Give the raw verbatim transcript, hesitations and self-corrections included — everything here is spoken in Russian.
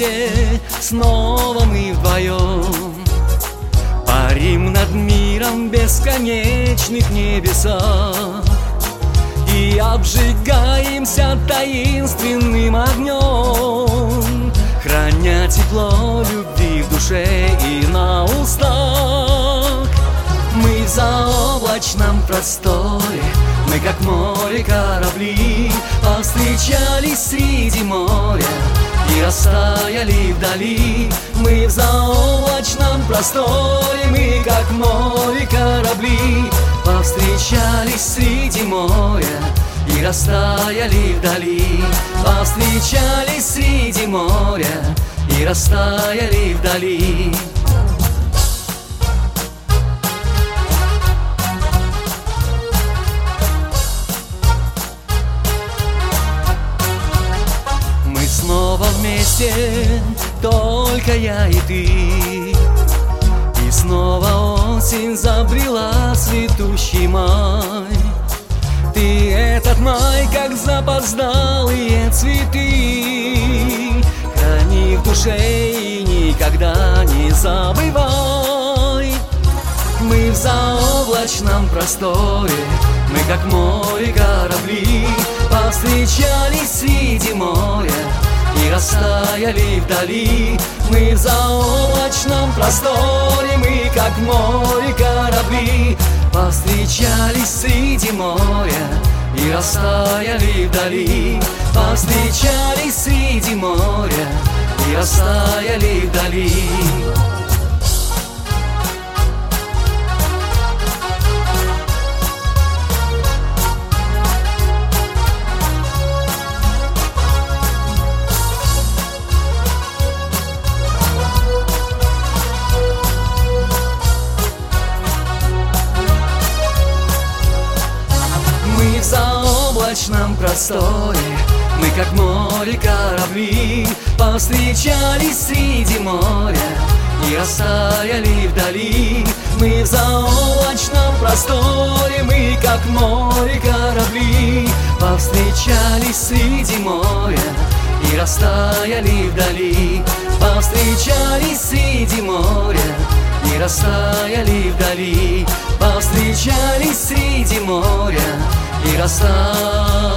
вместе, снова мы вдвоем парим над миром бесконечных небесах и обжигаемся таинственным огнем, храня тепло любви в душе и на устах. Мы в заоблачном просторе, мы как море корабли, повстречались среди моря и растаяли вдали. Мы в заоблачном просторе, мы как море корабли, повстречались среди моря и растаяли вдали. Повстречались среди моря и растаяли вдали. Снова вместе, только я и ты, и снова осень забрела цветущий май. Ты этот май, как запоздалые цветы, храни в душе и никогда не забывай. Мы в заоблачном просторе, мы как море корабли, повстречались среди моря и растаяли вдали. Мы в заоблачном просторе, мы как море корабли, повстречались среди моря и растаяли вдали. Повстречались среди моря и растаяли вдали. В заоблачном просторе, мы как море корабли, повстречались среди моря и растаяли вдали. Мы в заоблачном просторе, мы как море корабли, повстречались среди моря и растаяли вдали. Повстречались среди моря и растаяли вдали. Повстречались среди моря и растаяли